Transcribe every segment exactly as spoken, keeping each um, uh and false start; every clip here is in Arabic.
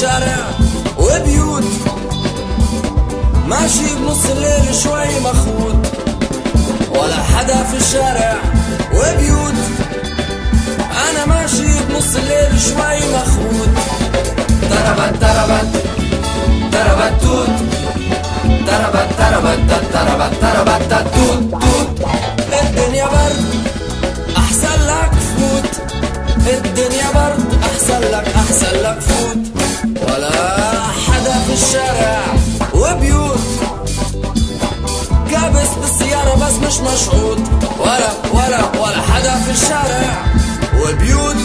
الشارع وبيوت، ماشي بنص الليل شوي مخوت، ولا حدا في الشارع وبيوت، انا ماشي بنص الليل شوي مخوت. تربت تربت تربت توت، تربت تربت تربت تربت توت توت. الدنيا برد احسن لك فوت، الدنيا برد احسن لك احسن لك فوت، ولا حدا في الشارع وبيوت، كابس بالسيارة بس مش مشعوط، ولا ولا ولا حدا في الشارع وبيوت،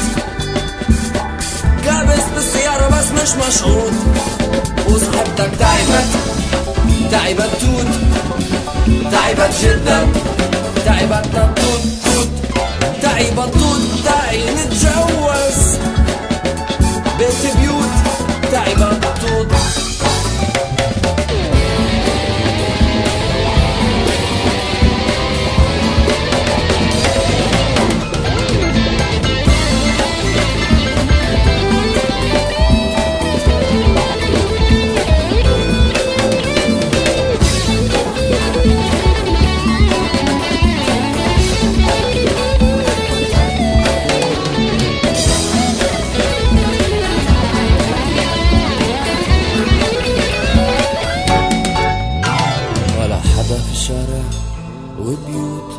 كابس بالسيارة بس مش مشعوط. وصاحبتك تعبت تعبت توت، تعبت جدا تعبت توت توت، تعبت توت تعي نتجوز بيت بيوت، تعبت توت. في الشارع وبيوت،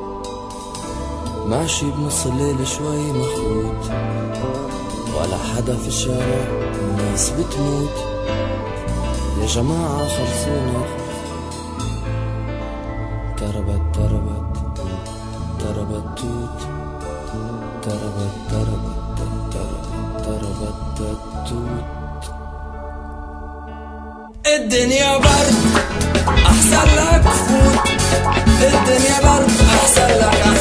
ماشي بنص الليل شوي مخوت، ولا حدا في الشارع، الناس بتموت. يا جماعة خلصونا. تربت تربت تربت توت، تربت تربت تربت تربت توت. الدنيا برد احسن لك فوت، الدنيا برد احسن لك